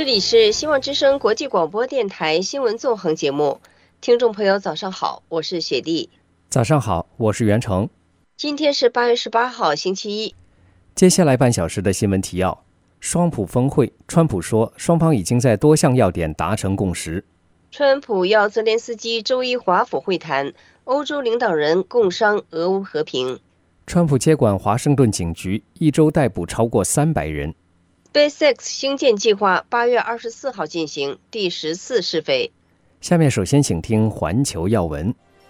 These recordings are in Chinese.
这里是希望之声国际广播电台新闻纵横节目，听众朋友早上好，我是雪莉。 早上好，我是袁成。 今天是8月18号星期一。 接下来半小时的新闻提要：双普峰会，川普说双方已经在多项要点达成共识。 川普要泽连斯基周一华府会谈，欧洲领导人共商俄乌和平。 川普接管华盛顿警局，一周逮捕超过300人。 SpaceX 星舰计划8月24号进行第14试飞。 下面首先请听环球要闻。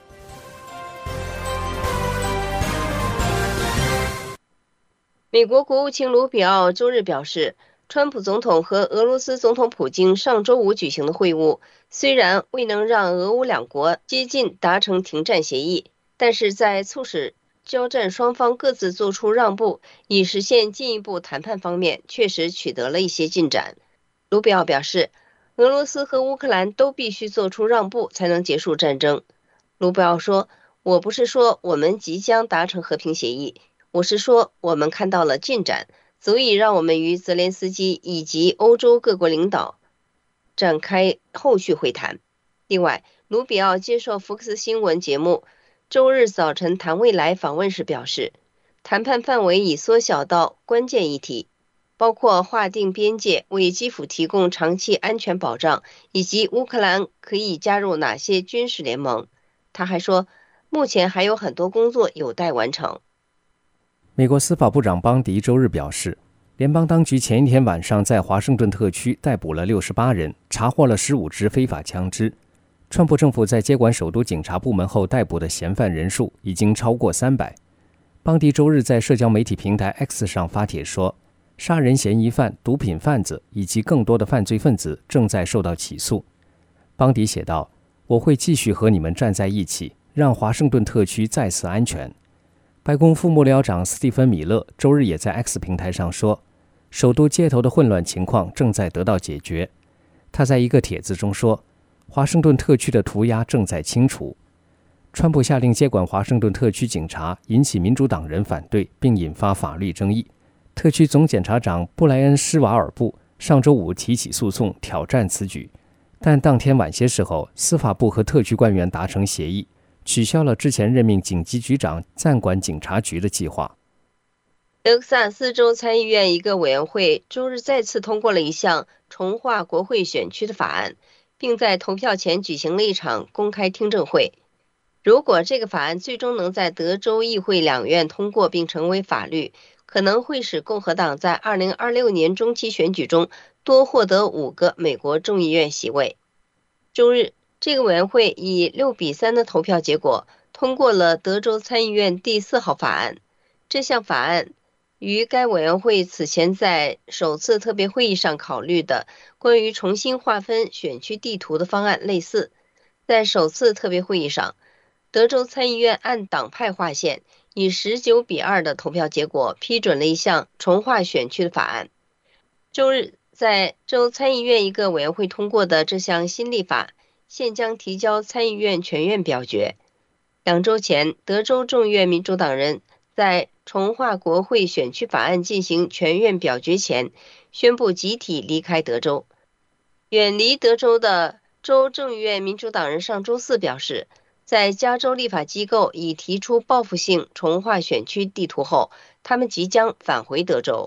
美国国务卿卢比奥周日表示，川普总统和俄罗斯总统普京上周五举行的会晤，虽然未能让俄乌两国接近达成停战协议，但是在促使交战双方各自做出让步，以实现进一步谈判方面确实取得了一些进展。卢比奥表示，俄罗斯和乌克兰都必须做出让步才能结束战争。卢比奥说，我不是说我们即将达成和平协议，我是说我们看到了进展，足以让我们与泽连斯基以及欧洲各国领导展开后续会谈。另外，卢比奥接受福克斯新闻节目周日早晨谈未来访问时表示，谈判范围已缩小到关键议题，包括划定边界、为基辅提供长期安全保障，以及乌克兰可以加入哪些军事联盟。他还说，目前还有很多工作有待完成。 美国司法部长邦迪周日表示，联邦当局前一天晚上在华盛顿特区逮捕了68人，查获了15支非法枪支。川普政府在接管首都警察部门后逮捕的嫌犯人数已经超过300。邦迪周日在社交媒体平台 X 上发帖说，杀人嫌疑犯、毒品贩子以及更多的犯罪分子正在受到起诉。邦迪写道，我会继续和你们站在一起，让华盛顿特区再次安全。白宫副幕僚长斯蒂芬·米勒周日也在 X 平台上说，首都街头的混乱情况正在得到解决。他在一个帖子中说，华盛顿特区的涂鸦正在清除。川普下令接管华盛顿特区警察，引起民主党人反对，并引发法律争议。特区总检察长布莱恩·施瓦尔布上周五提起诉讼挑战此举，但当天晚些时候，司法部和特区官员达成协议，取消了之前任命警级局长暂管警察局的计划。 德克萨斯州参议院一个委员会周日再次通过了一项重划国会选区的法案，并在投票前举行了一场公开听证会。如果这个法案最终能在德州议会两院通过并成为法律，可能会使共和党在2026年中期选举中多获得5个美国众议院席位。周日，这个委员会以6-3的投票结果通过了德州参议院第4号法案。这项法案与该委员会此前在首次特别会议上考虑的关于重新划分选区地图的方案类似。在首次特别会议上，德州参议院按党派划线，以19-2的投票结果批准了一项重划选区的法案。周日，在州参议院一个委员会通过的这项新立法现将提交参议院全院表决。2周前，德州众议院民主党人在重划国会选区法案进行全院表决前，宣布集体离开德州。远离德州的州众议院民主党人上周四表示，在加州立法机构已提出报复性重划选区地图后，他们即将返回德州。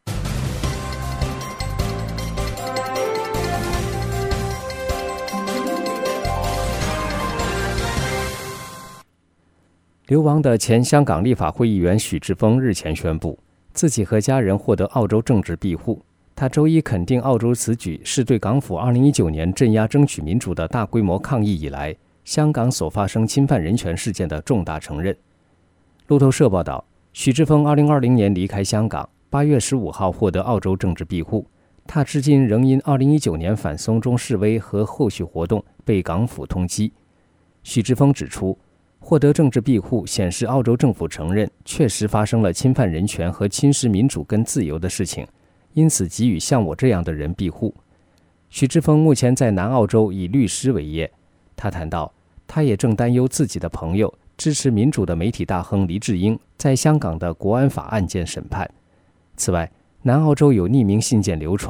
流亡的前香港立法会议员许志峰日前宣布，自己和家人获得澳洲政治庇护。他周一肯定澳洲此举是对港府2019年镇压争取民主的大规模抗议以来，香港所发生侵犯人权事件的重大承认。路透社报道，许志峰2020年离开香港，8月15号获得澳洲政治庇护。他至今仍因2019年反送中示威和后续活动被港府通缉。许志峰指出，获得政治庇护显示澳洲政府承认确实发生了侵犯人权和侵蚀民主跟自由的事情，因此给予像我这样的人庇护。许志峰目前在南澳洲以律师为业。他谈到，他也正担忧自己的朋友支持民主的媒体大亨黎智英在香港的国安法案件审判。此外，南澳洲有匿名信件流传，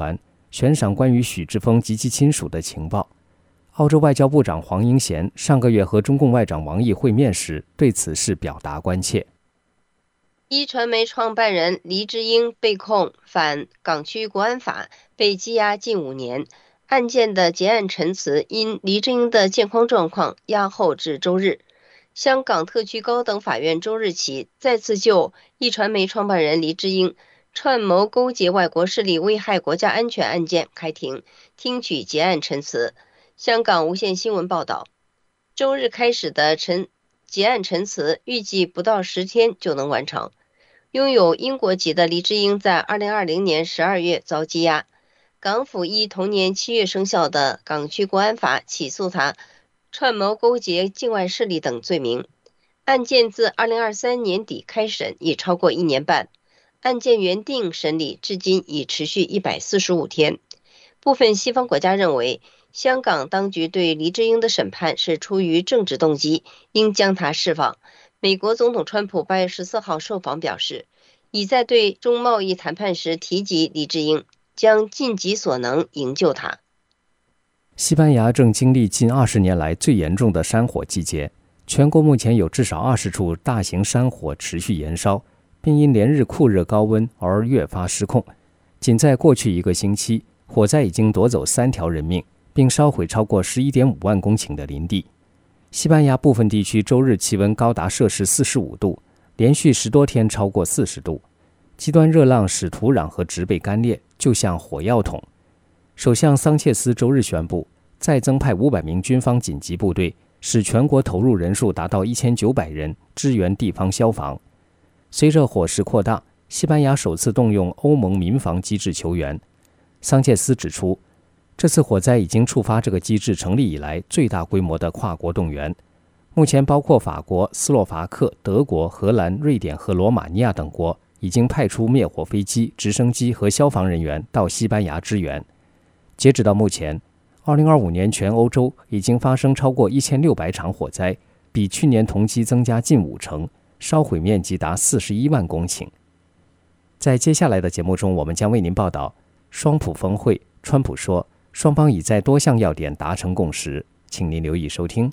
悬赏关于许志峰及其亲属的情报。澳洲外交部长黄英贤上个月和中共外长王毅会面时，对此事表达关切。 一传媒创办人黎智英被控反港区国安法，被羁押近5年。案件的结案陈词因黎智英的健康状况押后至周日。香港特区高等法院周日起再次就一传媒创办人黎智英串谋勾结外国势力危害国家安全案件开庭，听取结案陈词。香港无线新闻报道，周日开始的结案陈词预计不到10天就能完成。拥有英国籍的黎智英在2020年12月遭羁押，港府依同年7月生效的港区国安法起诉他串谋勾结境外势力等罪名。案件自2023年底开审，已超过1年半。案件原定审理至今已持续145天。部分西方国家认为，香港当局对黎智英的审判是出于政治动机，应将他释放。美国总统川普8月14号受访表示，已在对中贸易谈判时提及黎智英，将尽己所能营救他。 西班牙正经历近20年来最严重的山火季节，全国目前有至少20处大型山火持续燃烧，并因连日酷热高温而越发失控。仅在过去1个星期，火灾已经夺走3条人命，并烧毁超过11.5万公顷的林地。西班牙部分地区周日气温高达摄氏45度，连续10多天超过40度。极端热浪使土壤和植被干裂，就像火药桶。首相桑切斯周日宣布，再增派500名军方紧急部队，使全国投入人数达到1900人，支援地方消防。随着火势扩大，西班牙首次动用欧盟民防机制求援。桑切斯指出，这次火灾已经触发这个机制成立以来最大规模的跨国动员。目前包括法国、斯洛伐克、德国、荷兰、瑞典和罗马尼亚等国已经派出灭火飞机、直升机和消防人员到西班牙支援。截止到目前，2025年全欧洲已经发生超过1600场火灾，比去年同期增加近50%，烧毁面积达41万公顷。在接下来的节目中，我们将为您报道双普峰会，川普说双方已在多项要点达成共识，请您留意收听。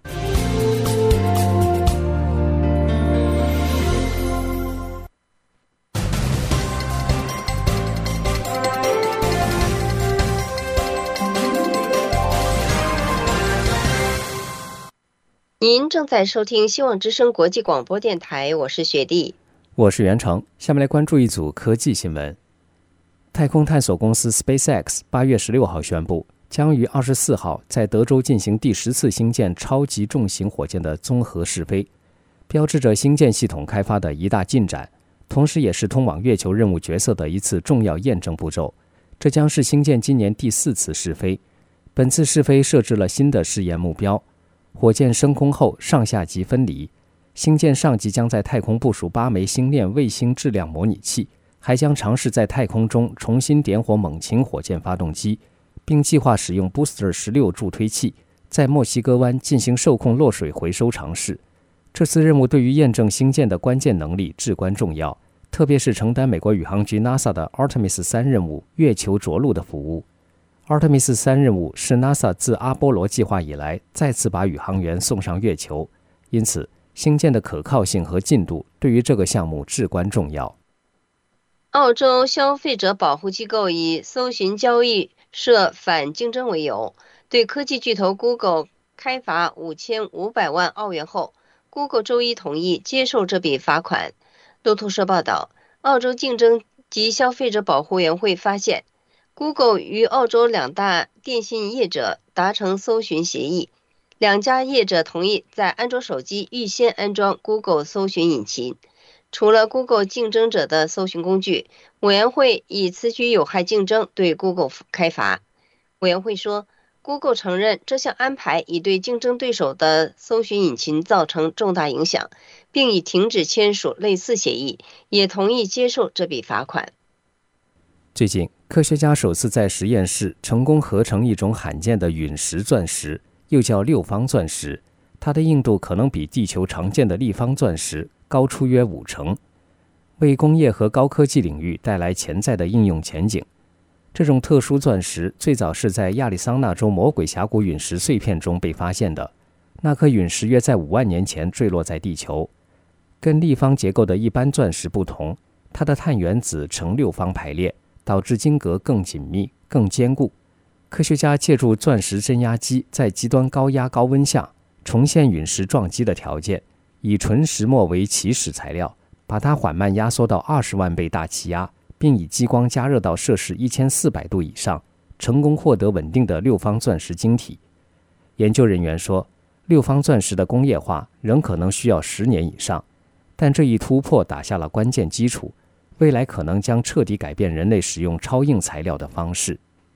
您正在收听希望之声国际广播电台，我是雪莉， 我是袁成。下面来关注一组科技新闻。太空探索公司 SpaceX 8月16号宣布，将于24号在德州进行第10次星舰超级重型火箭的综合试飞，标志着星舰系统开发的一大进展，同时也是通往月球任务角色的一次重要验证步骤。这将是星舰今年第4次试飞。本次试飞设置了新的试验目标，火箭升空后上下级分离，星舰上级将在太空部署8枚星链卫星质量模拟器，还将尝试在太空中重新点火猛禽火箭发动机，并计划使用 Booster 16助推器在墨西哥湾进行受控落水回收尝试。这次任务对于验证星舰的关键能力至关重要，特别是承担美国宇航局 NASA 的 Artemis 3任务月球着陆的服务。Artemis 3任务是 NASA 自阿波罗计划以来再次把宇航员送上月球，因此星舰的可靠性和进度对于这个项目至关重要。 澳洲消费者保护机构以搜寻交易涉反竞争为由，对科技巨头 Google 开罚5500万澳元后， Google 周一同意接受这笔罚款。路透社报道，澳洲竞争及消费者保护委员会发现， Google 与澳洲2大电信业者达成搜寻协议，2家业者同意在安卓手机预先安装 Google 搜寻引擎。除了 Google 竞争者的搜寻工具，委员会以此举有害竞争对 Google 开罚。委员会说， Google 承认这项安排已对竞争对手的搜寻引擎造成重大影响，并已停止签署类似协议，也同意接受这笔罚款。 最近，科学家首次在实验室成功合成一种罕见的陨石钻石，又叫六方钻石，它的硬度可能比地球常见的立方钻石高出约50%，为工业和高科技领域带来潜在的应用前景。 这种特殊钻石最早是在亚利桑那州魔鬼峡谷陨石碎片中被发现的，那颗陨石约在5万年前坠落在地球。跟立方结构的一般钻石不同，它的碳原子呈6方排列，导致晶格更紧密、更坚固。科学家借助钻石针压机在极端高压高温下重现陨石撞击的条件，以纯石墨为起始材料，把它缓慢压缩到20万倍大气压，并以激光加热到摄氏1400度以上，成功获得稳定的6方钻石晶体。研究人员说，6方钻石的工业化仍可能需要10年以上，但这一突破打下了关键基础，未来可能将彻底改变人类使用超硬材料的方式。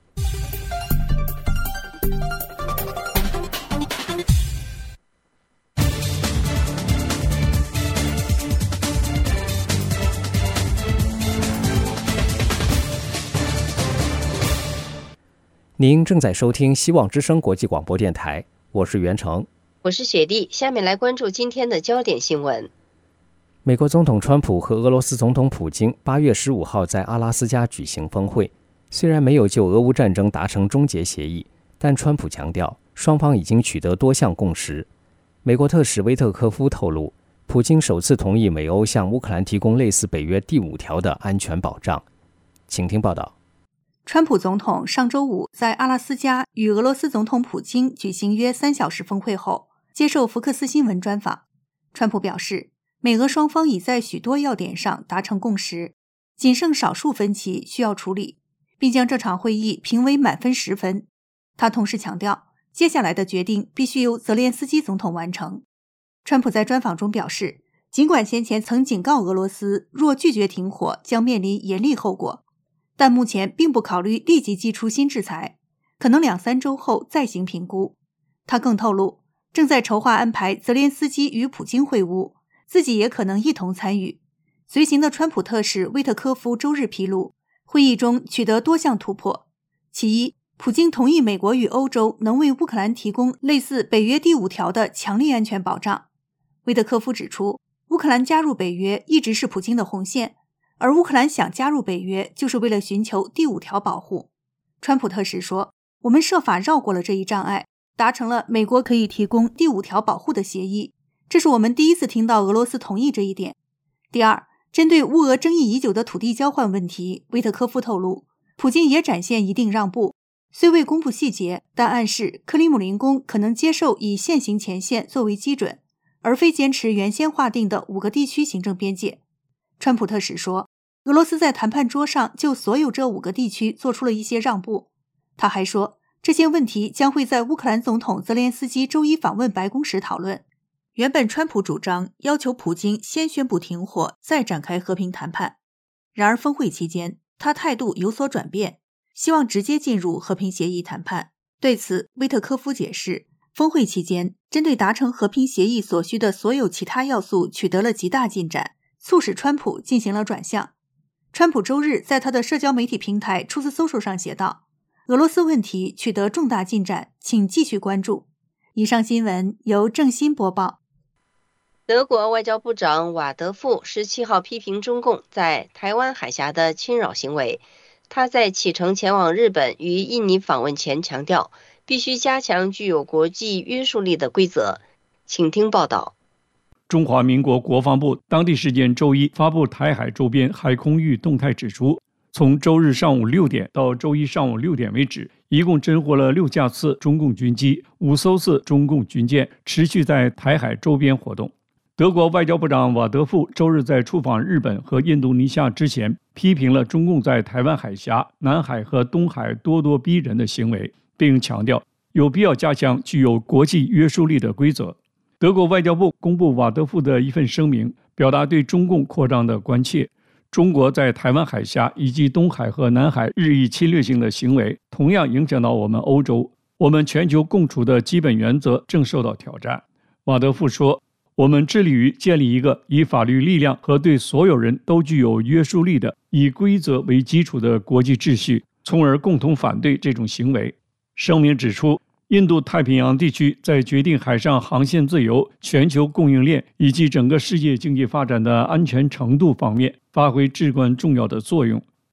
您正在收听希望之声国际广播电台，我是袁成， 我是雪莉。下面来关注今天的焦点新闻。 美国总统川普和俄罗斯总统普京8月15号在阿拉斯加举行峰会，虽然没有就俄乌战争达成终结协议，但川普强调双方已经取得多项共识。美国特使威特科夫透露，普京首次同意美欧向乌克兰提供类似北约第5条的安全保障。请听报道。 川普总统上周五在阿拉斯加与俄罗斯总统普京举行约3小时峰会后，接受福克斯新闻专访。川普表示，美俄双方已在许多要点上达成共识，仅剩少数分歧需要处理，并将这场会议评为满分10分。他同时强调，接下来的决定必须由泽连斯基总统完成。川普在专访中表示，尽管先前曾警告俄罗斯若拒绝停火将面临严厉后果，但目前并不考虑立即祭出新制裁，可能2-3周后再行评估。他更透露，正在筹划安排泽连斯基与普京会晤，自己也可能一同参与。随行的川普特使威特科夫周日披露，会议中取得多项突破。其一，普京同意美国与欧洲能为乌克兰提供类似北约第5条的强力安全保障。威特科夫指出，乌克兰加入北约一直是普京的红线，而乌克兰想加入北约就是为了寻求第5条保护。川普特使说，我们设法绕过了这一障碍，达成了美国可以提供第5条保护的协议，这是我们第一次听到俄罗斯同意这一点。第二，针对乌俄争议已久的土地交换问题，威特科夫透露，普京也展现一定让步，虽未公布细节，但暗示克里姆林宫可能接受以现行前线作为基准，而非坚持原先划定的5个地区行政边界。川普特使说，俄罗斯在谈判桌上就所有这5个地区做出了一些让步。他还说，这些问题将会在乌克兰总统泽连斯基周一访问白宫时讨论。原本川普主张要求普京先宣布停火，再展开和平谈判。然而峰会期间，他态度有所转变，希望直接进入和平协议谈判。对此，威特科夫解释，峰会期间针对达成和平协议所需的所有其他要素取得了极大进展，促使川普进行了转向。川普周日在他的社交媒体平台 Truth Social 上写道，俄罗斯问题取得重大进展，请继续关注。以上新闻由郑欣播报。 德国外交部长瓦德富17号批评中共在台湾海峡的侵扰行为。他在启程前往日本与印尼访问前强调，必须加强具有国际约束力的规则。请听报道。 中华民国国防部当地时间周一发布台海周边海空域动态指出，从周日上午6点到周一上午6点为止，一共侦获了6架次中共军机，5艘次中共军舰持续在台海周边活动。德国外交部长瓦德富周日在出访日本和印度尼西亚之前，批评了中共在台湾海峡、南海和东海咄咄逼人的行为，并强调有必要加强具有国际约束力的规则。德国外交部公布瓦德富的一份声明，表达对中共扩张的关切。中国在台湾海峡以及东海和南海日益侵略性的行为，同样影响到我们欧洲，我们全球共处的基本原则正受到挑战。瓦德富说，我们致力于建立一个以法律力量和对所有人都具有约束力的以规则为基础的国际秩序，从而共同反对这种行为。声明指出，印度太平洋地区在决定海上航线自由、全球供应链以及整个世界经济发展的安全程度方面发挥至关重要的作用。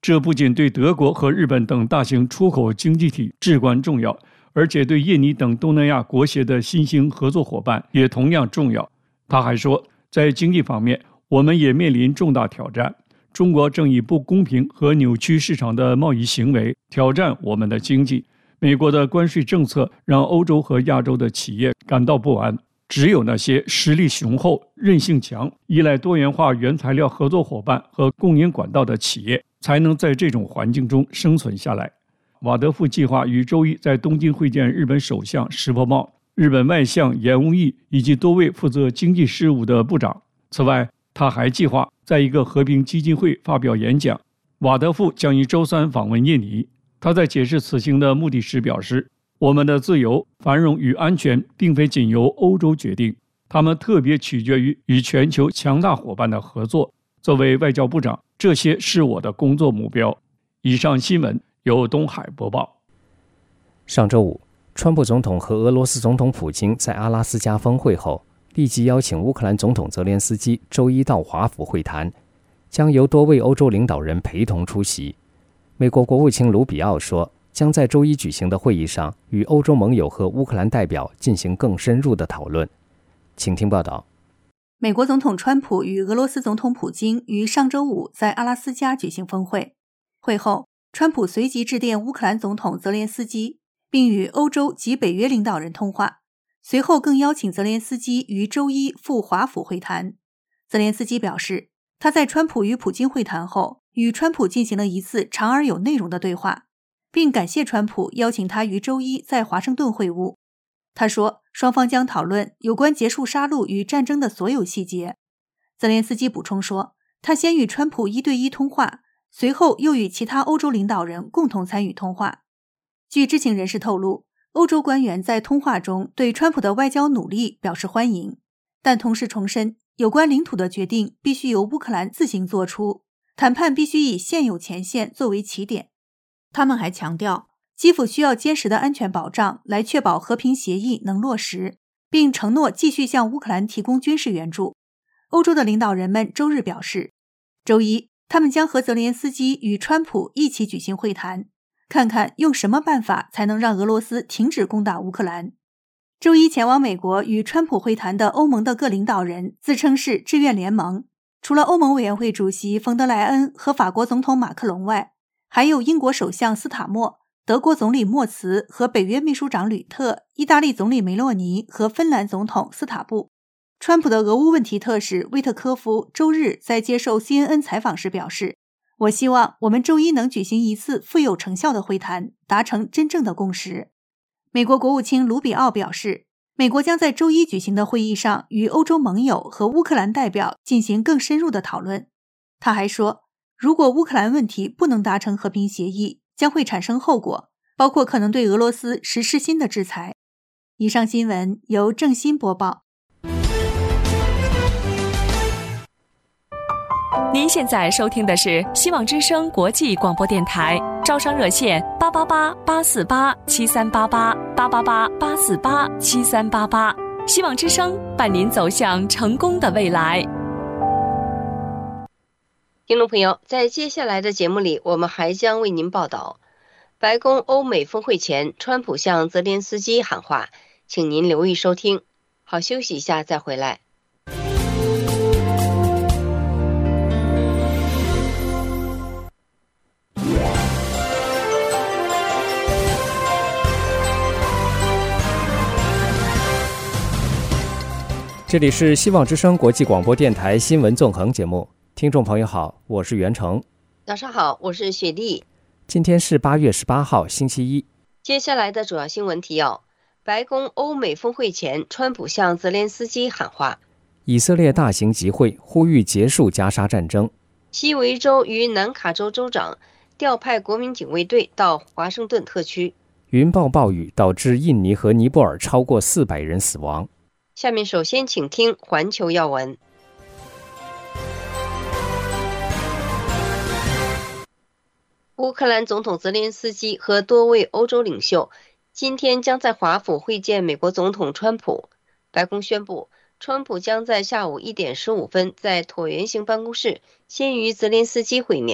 这不仅对德国和日本等大型出口经济体至关重要，而且对印尼等东南亚国协的新兴合作伙伴也同样重要。他还说，在经济方面，我们也面临重大挑战。中国正以不公平和扭曲市场的贸易行为挑战我们的经济。美国的关税政策让欧洲和亚洲的企业感到不安。只有那些实力雄厚、韧性强、依赖多元化原材料合作伙伴和供应管道的企业，才能在这种环境中生存下来。瓦德富计划于周一在东京会见日本首相石破茂、日本外相岩屋义以及多位负责经济事务的部长。此外，他还计划在一个和平基金会发表演讲。瓦德富将于周三访问印尼。他在解释此行的目的时表示，我们的自由、繁荣与安全并非仅由欧洲决定，他们特别取决于与全球强大伙伴的合作。作为外交部长，这些是我的工作目标。以上新闻由东海播报。 上周五，川普总统和俄罗斯总统普京在阿拉斯加峰会后，立即邀请乌克兰总统泽连斯基周一到华府会谈，将由多位欧洲领导人陪同出席。美国国务卿卢比奥说，将在周一举行的会议上与欧洲盟友和乌克兰代表进行更深入的讨论。请听报道。 美国总统川普与俄罗斯总统普京于上周五在阿拉斯加举行峰会。会后，川普随即致电乌克兰总统泽连斯基，并与欧洲及北约领导人通话。随后更邀请泽连斯基于周一赴华府会谈。泽连斯基表示，他在川普与普京会谈后，与川普进行了一次长而有内容的对话，并感谢川普邀请他于周一在华盛顿会晤。他说，双方将讨论有关结束杀戮与战争的所有细节。泽连斯基补充说，他先与川普1对1通话，随后又与其他欧洲领导人共同参与通话。据知情人士透露，欧洲官员在通话中对川普的外交努力表示欢迎，但同时重申有关领土的决定必须由乌克兰自行做出，谈判必须以现有前线作为起点。他们还强调，基辅需要坚实的安全保障来确保和平协议能落实，并承诺继续向乌克兰提供军事援助。欧洲的领导人们周日表示，周一他们将和泽连斯基与川普一起举行会谈，看看用什么办法才能让俄罗斯停止攻打乌克兰。周一前往美国与川普会谈的欧盟的各领导人自称是志愿联盟，除了欧盟委员会主席冯德莱恩和法国总统马克龙外，还有英国首相斯塔默、德国总理默茨和北约秘书长吕特、意大利总理梅洛尼和芬兰总统斯塔布。川普的俄乌问题特使威特科夫周日在接受 CNN 采访时表示，我希望我们周一能举行一次富有成效的会谈，达成真正的共识。美国国务卿卢比奥表示，美国将在周一举行的会议上与欧洲盟友和乌克兰代表进行更深入的讨论。他还说，如果乌克兰问题不能达成和平协议，将会产生后果，包括可能对俄罗斯实施新的制裁。以上新闻由郑欣播报。 您现在收听的是希望之声国际广播电台，招商热线888-848-7388，888-848-7388。希望之声伴您走向成功的未来。 听众朋友，在接下来的节目里，我们还将为您报道，白宫欧美峰会前，川普向泽连斯基喊话，请您留意收听。好，休息一下再回来。 这里是希望之声国际广播电台新闻纵横节目，听众朋友好，我是袁成。 早上好，我是雪莉。 今天是8月18号，星期一。 接下来的主要新闻提要：白宫欧美峰会前，川普向泽连斯基喊话； 以色列大型集会呼吁结束加沙战争； 西维州与南卡州州长调派国民警卫队到华盛顿特区； 云暴暴雨导致印尼和尼泊尔超过400人死亡。 下面首先请听环球要闻。乌克兰总统泽连斯基和多位欧洲领袖今天将在华府会见美国总统川普。白宫宣布，川普将在下午1点15分在椭圆形办公室先与泽连斯基会面，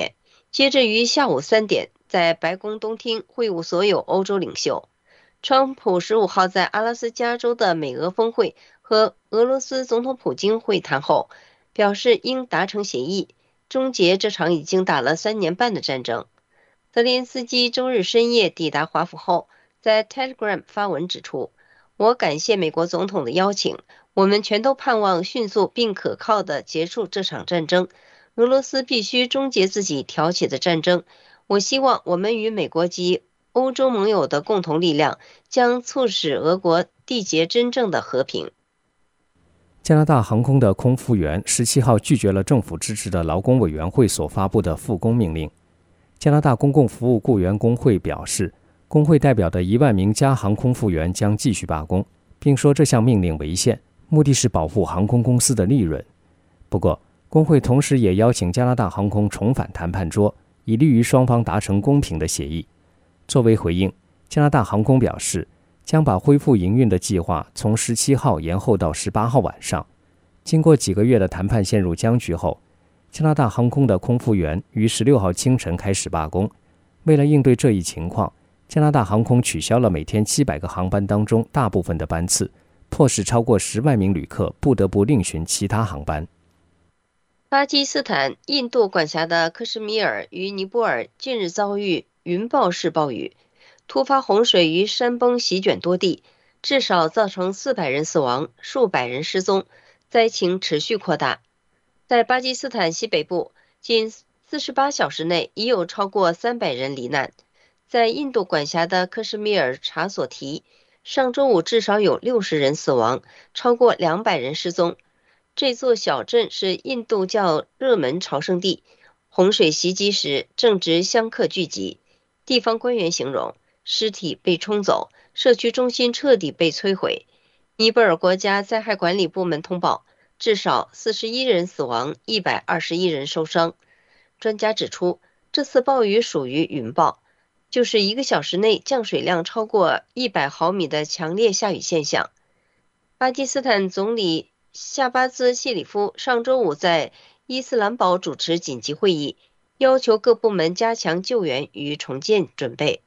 接着于下午3点在白宫东厅会晤所有欧洲领袖。川普15号在阿拉斯加州的美俄峰会和俄罗斯总统普京会谈后，表示应达成协议，终结这场已经打了3年半的战争。泽连斯基周日深夜抵达华府后，在 Telegram 发文指出，我感谢美国总统的邀请，我们全都盼望迅速并可靠地结束这场战争。俄罗斯必须终结自己挑起的战争。我希望我们与美国及欧洲盟友的共同力量将促使俄国缔结真正的和平。 加拿大航空的空服员17号拒绝了政府支持的劳工委员会所发布的复工命令。加拿大公共服务雇员工会表示，工会代表的1万名加航空服员将继续罢工，并说这项命令违宪，目的是保护航空公司的利润。不过，工会同时也邀请加拿大航空重返谈判桌，以利于双方达成公平的协议。作为回应，加拿大航空表示，将把恢复营运的计划从17号延后到18号晚上。经过几个月的谈判陷入僵局后，加拿大航空的空服员于16号清晨开始罢工。为了应对这一情况，加拿大航空取消了每天700个航班当中大部分的班次，迫使超过10万名旅客不得不另寻其他航班。 巴基斯坦、印度管辖的克什米尔与尼泊尔近日遭遇云暴式暴雨，突发洪水与山崩席卷多地，至少造成400人死亡，数百人失踪，灾情持续扩大。在巴基斯坦西北部，仅48小时内已有超过300人罹难。在印度管辖的克什米尔查索提，上周五至少有60人死亡，超过200人失踪。这座小镇是印度教热门朝圣地，洪水袭击时正值香客聚集。地方官员形容，尸体被冲走，社区中心彻底被摧毁。尼泊尔国家灾害管理部门通报，至少41人死亡，121人受伤。专家指出，这次暴雨属于云暴，就是1个小时内降水量超过100毫米的强烈下雨现象。巴基斯坦总理夏巴兹·谢里夫上周五在伊斯兰堡主持紧急会议，要求各部门加强救援与重建准备。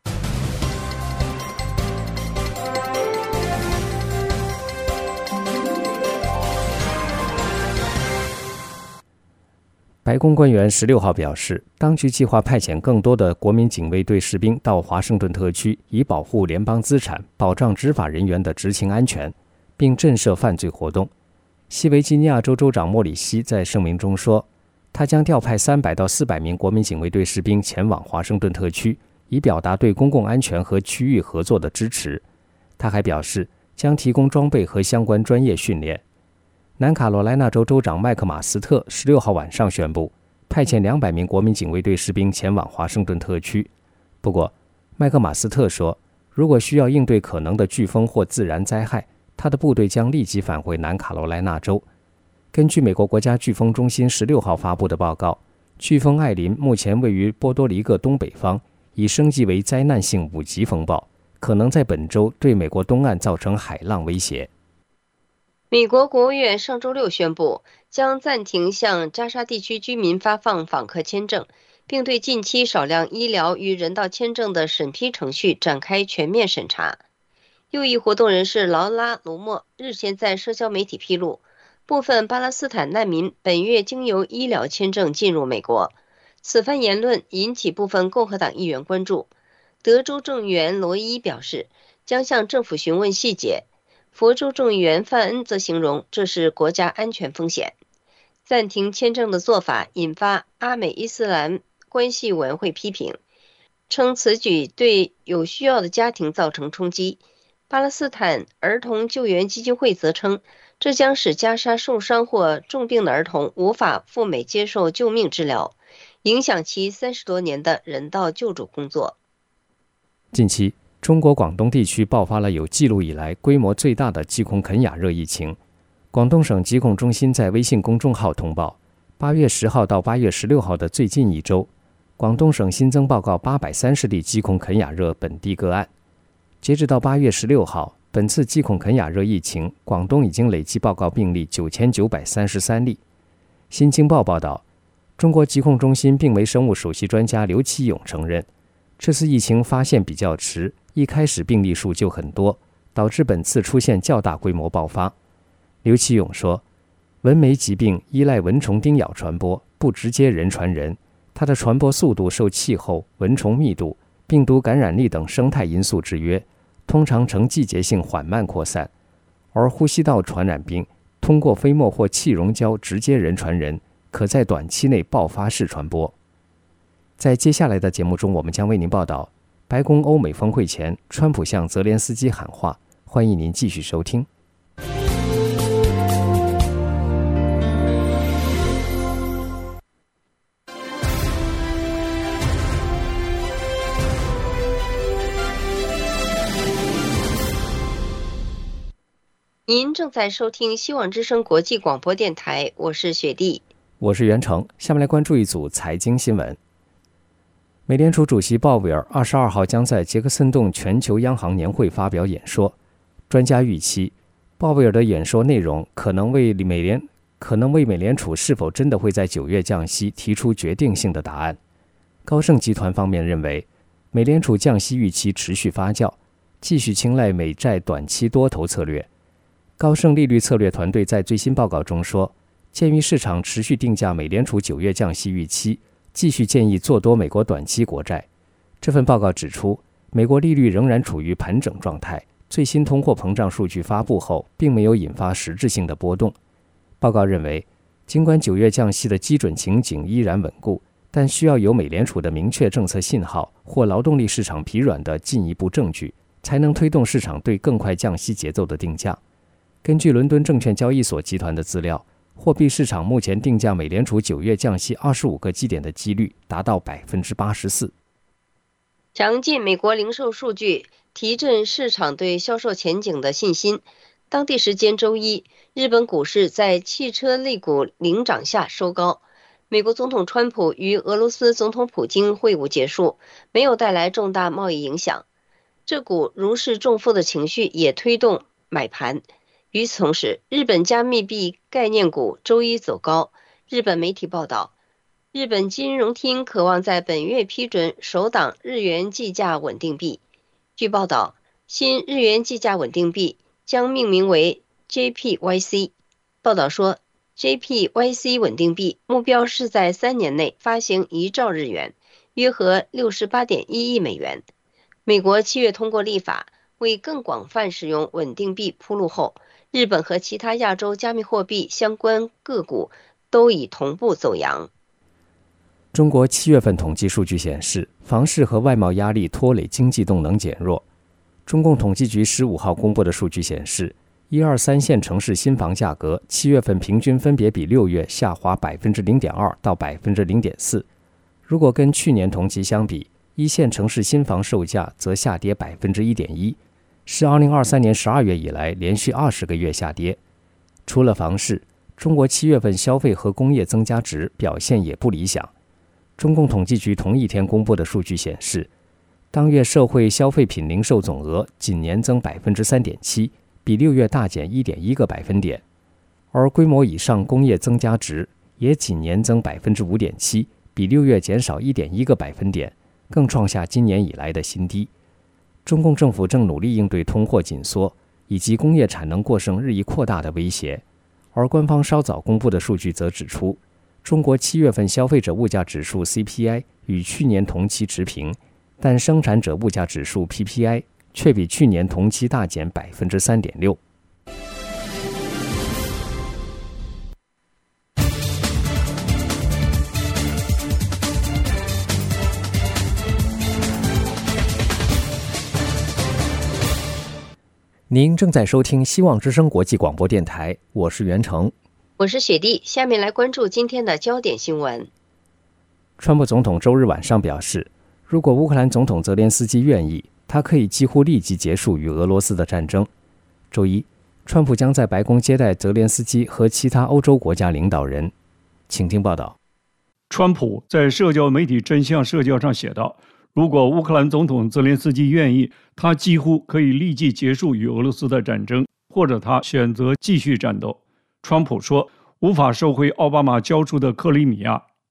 白宫官员16号表示，当局计划派遣更多的国民警卫队士兵到华盛顿特区，以保护联邦资产，保障执法人员的执勤安全，并震慑犯罪活动。西维吉尼亚州州长莫里西在声明中说，他将调派300到400名国民警卫队士兵前往华盛顿特区，以表达对公共安全和区域合作的支持。他还表示，将提供装备和相关专业训练。南卡罗来纳州州长麦克马斯特16号晚上宣布，派遣200名国民警卫队士兵前往华盛顿特区。不过，麦克马斯特说，如果需要应对可能的飓风或自然灾害，他的部队将立即返回南卡罗来纳州。根据美国国家飓风中心16号发布的报告，飓风艾琳目前位于波多黎各东北方，已升级为灾难性5级风暴，可能在本周对美国东岸造成海浪威胁。 美国国务院上周六宣布，将暂停向加沙地区居民发放访客签证，并对近期少量医疗与人道签证的审批程序展开全面审查。右翼活动人士劳拉·卢默日前在社交媒体披露，部分巴勒斯坦难民本月经由医疗签证进入美国。此番言论引起部分共和党议员关注。德州众议员罗伊表示，将向政府询问细节。佛州众议员范恩则形容这是国家安全风险。暂停签证的做法引发阿美伊斯兰关系委员会批评，称此举对有需要的家庭造成冲击。巴勒斯坦儿童救援基金会则称，这将使加沙受伤或重病的儿童无法赴美接受救命治疗，影响其30多年的人道救助工作。 近期，中国广东地区爆发了有记录以来规模最大的疾控肯雅热疫情。广东省疾控中心在微信公众号通报，8月10号到8月16号的最近一周，广东省新增报告830例疾控肯雅热本地个案。截止到8月16号，本次疾控肯雅热疫情，广东已经累计报告病例9933例。新京报报道， 中国疾控中心病媒生物首席专家刘奇勇承认，这次疫情发现比较迟，一开始病例数就很多，导致本次出现较大规模爆发。刘奇勇说，蚊媒疾病依赖蚊虫叮咬传播，不直接人传人，它的传播速度受气候、蚊虫密度、病毒感染力等生态因素制约，通常呈季节性缓慢扩散。而呼吸道传染病通过飞沫或气溶胶直接人传人，可在短期内爆发式传播。在接下来的节目中，我们将为您报道白宫欧美峰会前，川普向泽连斯基喊话。欢迎您继续收听。 您正在收听希望之声国际广播电台，我是雪莉， 我是袁成。下面来关注一组财经新闻。美联储主席鲍威尔22号将在杰克森洞全球央行年会发表演说。专家预期，鲍威尔的演说内容可能为美联储是否真的会在9月降息提出决定性的答案。高盛集团方面认为，美联储降息预期持续发酵，继续青睐美债短期多头策略。高盛利率策略团队在最新报告中说，鉴于市场持续定价美联储9月降息预期，继续建议做多美国短期国债。这份报告指出，美国利率仍然处于盘整状态，最新通货膨胀数据发布后并没有引发实质性的波动。报告认为，尽管9月降息的基准情景依然稳固，但需要有美联储的明确政策信号或劳动力市场疲软的进一步证据，才能推动市场对更快降息节奏的定价。根据伦敦证券交易所集团的资料，货币市场目前定价美联储9月降息25个基点的几率达到 84%。 强劲美国零售数据提振市场对销售前景的信心。当地时间周一，日本股市在汽车类股领涨下收高。美国总统川普与俄罗斯总统普京会晤结束，没有带来重大贸易影响，这股如释重负的情绪也推动买盘。与此同时，日本加密币概念股周一走高。日本媒体报道，日本金融厅渴望在本月批准首档日元计价稳定币。据报道，新日元计价稳定币将命名为 JPYC。 报道说， JPYC 稳定币目标是在3年内发行1兆日元，约合 68.1 亿美元。美国7月通过立法，为更广泛使用稳定币铺路后，日本和其他亚洲加密货币相关个股都已同步走扬。 中国7月份统计数据显示，房市和外贸压力拖累经济动能减弱。中共统计局15号公布的数据显示，1、2、3线城市新房价格7月份平均分别比6月下滑 0.2% 到 0.4%。如果跟去年同期相比，1线城市新房售价则下跌 1.1%， 是2023年12月以来连续20个月下跌。除了房市，中国7月份消费和工业增加值表现也不理想。中共统计局同一天公布的数据显示，当月社会消费品零售总额仅年增 3.7%， 比6月大减 1.1个百分点，而规模以上工业增加值也仅年增 5.7%， 比6月减少 1.1个百分点，更创下今年以来的新低。中共政府正努力应对通货紧缩以及工业产能过剩日益扩大的威胁，而官方稍早公布的数据则指出，中国7月份消费者物价指数 CPI 与去年同期持平，但生产者物价指数 PPI 却比去年同期大减 3.6%。您正在收听希望之声国际广播电台，我是袁成， 我是雪莉。下面来关注今天的焦点新闻。 川普总统周日晚上表示，如果乌克兰总统泽连斯基愿意，他可以几乎立即结束与俄罗斯的战争。周一，川普将在白宫接待泽连斯基和其他欧洲国家领导人。请听报道。 川普在社交媒体真相社交上写道，如果乌克兰总统泽连斯基愿意，他几乎可以立即结束与俄罗斯的战争，或者他选择继续战斗。川普说，无法收回奥巴马交出的克里米亚，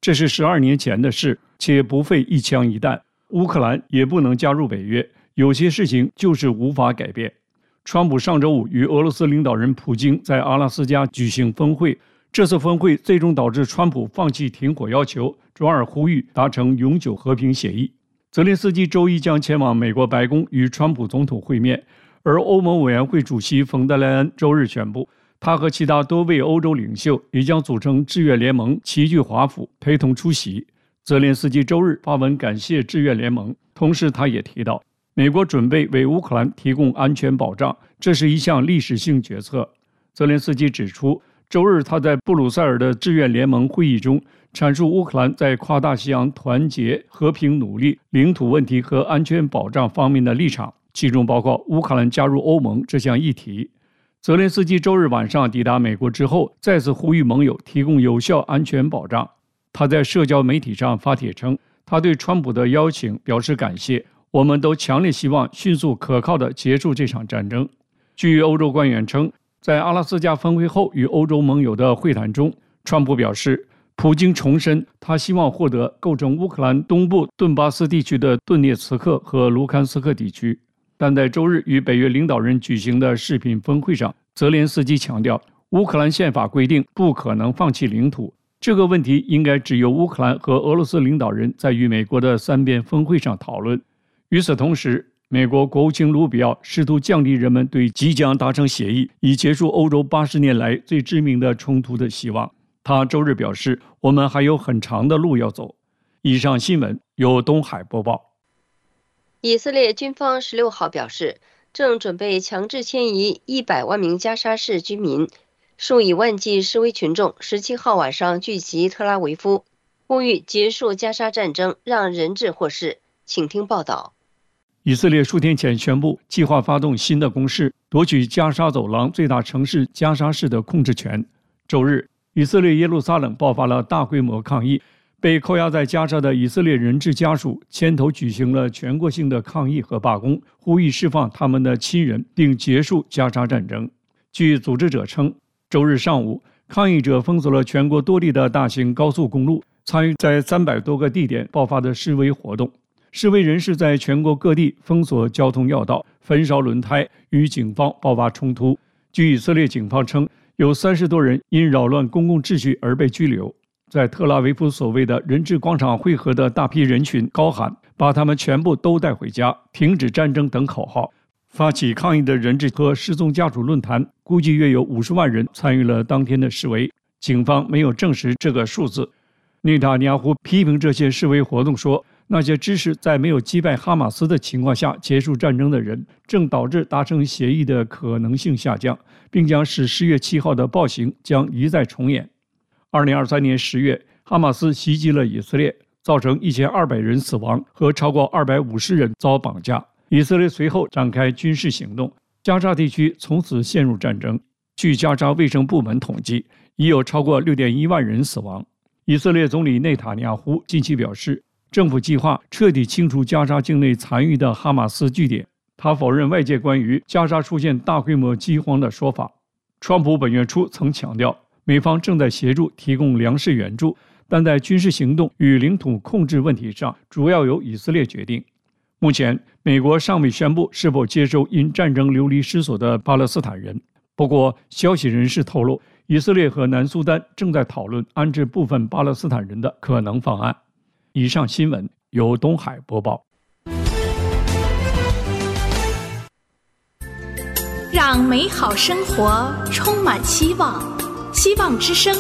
这是12年前的事，且不费一枪一弹，乌克兰也不能加入北约，有些事情就是无法改变。川普上周五与俄罗斯领导人普京在阿拉斯加举行峰会，这次峰会最终导致川普放弃停火要求，转而呼吁达成永久和平协议。泽连斯基周一将前往美国白宫与川普总统会面，而欧盟委员会主席冯德莱恩周日宣布，他和其他多位欧洲领袖也将组成志愿联盟，齐聚华府，陪同出席。泽连斯基周日发文感谢志愿联盟，同时他也提到，美国准备为乌克兰提供安全保障，这是一项历史性决策。泽连斯基指出，周日他在布鲁塞尔的志愿联盟会议中阐述乌克兰在跨大西洋团结、和平努力、领土问题和安全保障方面的立场，其中包括乌克兰加入欧盟这项议题。泽连斯基周日晚上抵达美国之后，再次呼吁盟友提供有效安全保障。他在社交媒体上发帖称，他对川普的邀请表示感谢，我们都强烈希望迅速可靠地结束这场战争。据欧洲官员称，在阿拉斯加峰会后与欧洲盟友的会谈中，川普表示，普京重申他希望获得构成乌克兰东部顿巴斯地区的顿涅茨克和卢甘斯克地区。但在周日与北约领导人举行的视频峰会上，泽连斯基强调，乌克兰宪法规定不可能放弃领土，这个问题应该只由乌克兰和俄罗斯领导人在与美国的三边峰会上讨论。与此同时，美国国务卿卢比奥试图降低人们对即将达成协议以结束欧洲80年来最致命的冲突的希望。他周日表示，我们还有很长的路要走。以上新闻由东海播报。 以色列军方16号表示，正准备强制迁移100万名加沙市居民。数以万计示威群众17号晚上聚集特拉维夫，呼吁结束加沙战争，让人质获释。请听报道。 以色列数天前宣布，计划发动新的攻势，夺取加沙走廊最大城市加沙市的控制权。周日，以色列耶路撒冷爆发了大规模抗议，被扣押在加沙的以色列人质家属牵头举行了全国性的抗议和罢工，呼吁释放他们的亲人，并结束加沙战争。据组织者称，周日上午，抗议者封锁了全国多地的大型高速公路，参与在300多个地点爆发的示威活动。示威人士在全国各地封锁交通要道，焚烧轮胎，与警方爆发冲突。据以色列警方称，有30多人因扰乱公共秩序而被拘留。在特拉维夫所谓的人质广场汇合的大批人群高喊把他们全部都带回家，停止战争等口号。发起抗议的人质和失踪家属论坛估计约有50万人参与了当天的示威，警方没有证实这个数字。内塔尼亚胡批评这些示威活动说，那些支持在没有击败哈马斯的情况下结束战争的人，正导致达成协议的可能性下降，并将使10月7号的暴行将一再重演。2023年10月，哈马斯袭击了以色列，造成1200人死亡和超过250人遭绑架。以色列随后展开军事行动，加沙地区从此陷入战争。据加沙卫生部门统计，已有超过6.1万人死亡。以色列总理内塔尼亚胡近期表示，政府计划彻底清除加沙境内残余的哈马斯据点。他否认外界关于加沙出现大规模饥荒的说法。川普本月初曾强调，美方正在协助提供粮食援助，但在军事行动与领土控制问题上，主要由以色列决定。目前，美国尚未宣布是否接收因战争流离失所的巴勒斯坦人。不过，消息人士透露，以色列和南苏丹正在讨论安置部分巴勒斯坦人的可能方案。以上新闻由东海播报。 让美好生活充满希望，希望之声。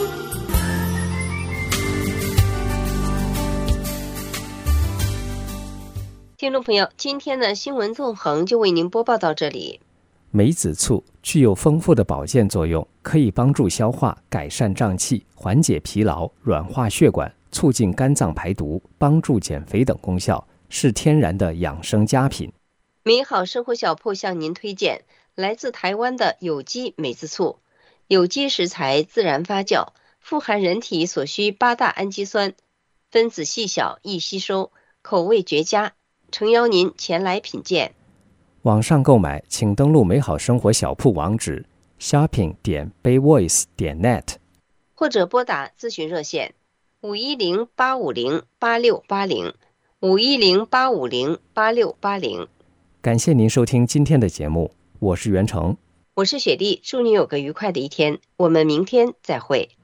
听众朋友，今天的新闻纵横就为您播报到这里。 梅子醋具有丰富的保健作用，可以帮助消化、改善胀气、缓解疲劳、软化血管、促进肝脏排毒、帮助减肥等功效，是天然的养生佳品。 美好生活小铺向您推荐来自台湾的有机梅子醋，有机食材自然发酵，富含人体所需8大氨基酸，分子细小易吸收，口味绝佳，诚邀您前来品鉴。 网上购买请登录美好生活小铺网址 shopping.bayvoice.net 或者拨打咨询热线 510-850-8680，510-850-8680。 感谢您收听今天的节目，我是袁成， 我是雪莉，祝你有个愉快的一天，我们明天再会。